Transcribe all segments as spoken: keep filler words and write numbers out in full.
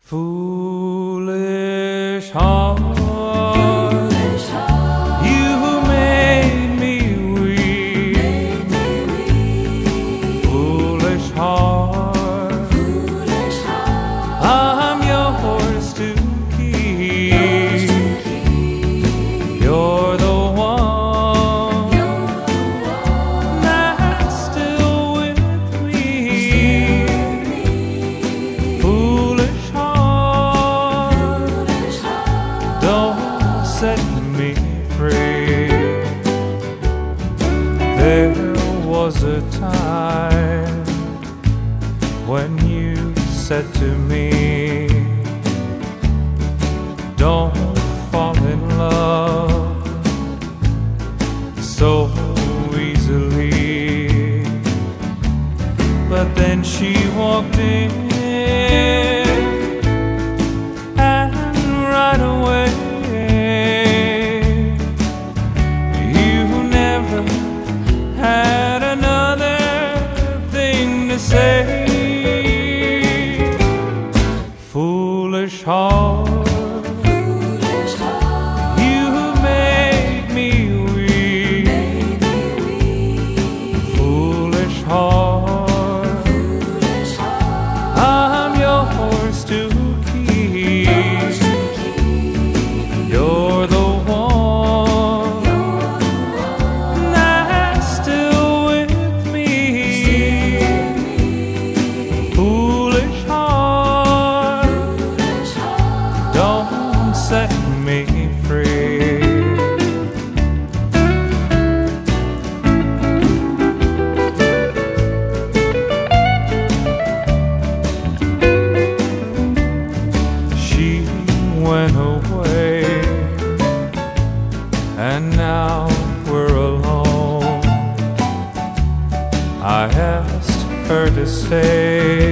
Foolish heart, foolish heart, you made me weak. Foolish heart, foolish heart, I'm yours to keep. Yours to keep. You're the one, You're the one that's still with me. Still with me. Foolish don't set me free. There was a time when you said to me, don't fall in love so easily. But then she walked in right away. You never had another thing to say. Foolish heart, foolish heart, you made me weak. Made me weak. Foolish heart, foolish heart, I'm yours to keep. Yours to You're the one, You're the one that's still with me. Still with me. Foolish heart, foolish heart, don't set me free. She went away, and now we're alone. I asked her to stay,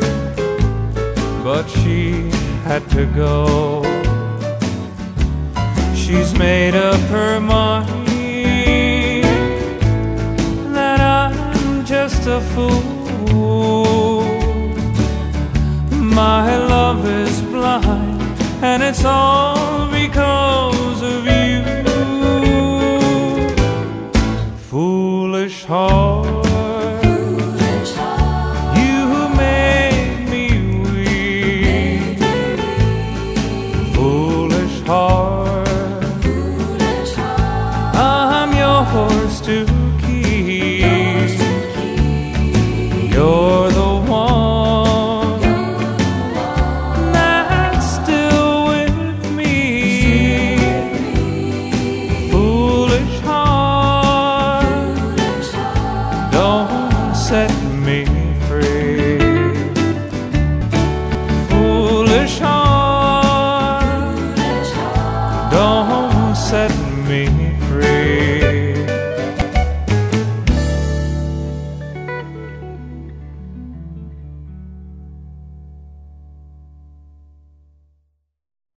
but she had to go. She's made up her mind that I'm just a fool. My love is blind, and it's all because of you. Foolish heart, foolish heart, you made me weak. Foolish heart, foolish heart, I'm yours to keep. Yours to keep. You're the one, You're the one that's still with me. Still with me. Foolish heart, foolish heart, don't set